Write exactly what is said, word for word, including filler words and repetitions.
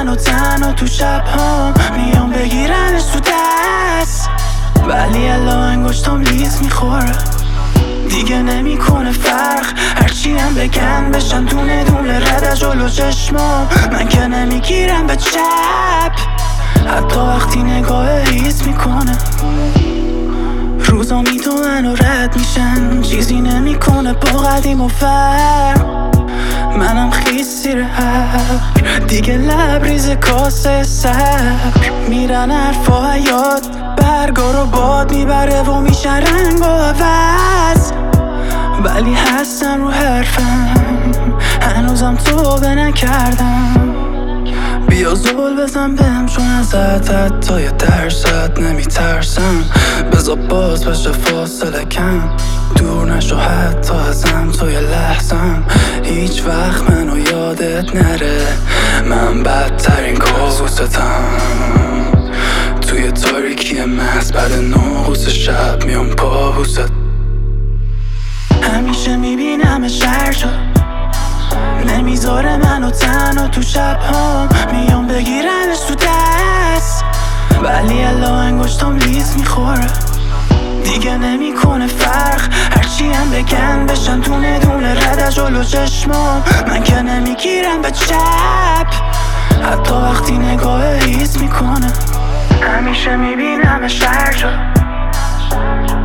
منو تنها تو شب هم میام بگیرنش تو دست، ولی الا انگشتام لیز میخوره دیگه نمیکنه فرق. هرچی هم بگن بشن دونه دونه رد از جلو چشمام، من که نمیگیرم به چپ حتی وقتی نگاه هیز میکنه. روزا میدونن و رد میشن چیزی نمیکنه با قدیم و فر، منم خیس زیر هر دیگه لبریز کاسه سر. میرن حرفا یاد برگا رو باد میبره و میشن رنگ و عوض، ولی هستم رو حرفم هنوزم توبه نکردم. بیا زول بزن بهم چون ازت حتی یه درصد نمیترسم. بذار باز بشه فاصله کم، دور نشو حتی ازم تو یه لحظم. هیچ وقت منو یادت نره من بدترین کابوستم. توی تاریکی محض بعد ناقوس شب میام پابوست، همیشه میبینم شهر شد نمیذاره منو تنها تو شب هم میام بگیرنش تو دست، ولی الا انگشتام لیز میخوره دیگه نمیکنه فرق. هرچی هم بگن بشن دونه دونه رد از جلو چشمام، من که نمیگیرم به چپ حتی وقتی نگاه هیز میکنه. همیشه میبینم شهر شد